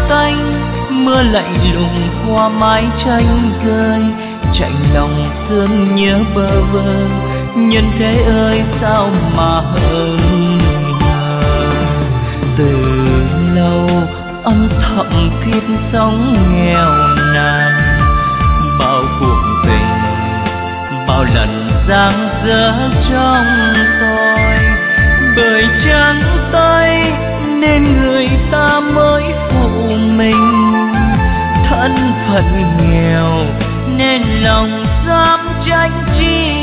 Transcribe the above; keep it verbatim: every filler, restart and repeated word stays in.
tanh, mưa lạnh lùng qua mái tranh rơi, chạnh lòng thương nhớ bơ vơ. Nhân thế ơi sao mà hờn ngờ, từ lâu âm thầm thiết sống nghèo nàn. Bao cuộc tình, bao lần giang dở trong tôi, bởi trắng tay nên người ta mới phụ mình. Thân phận nghèo nên lòng dám tranh chi,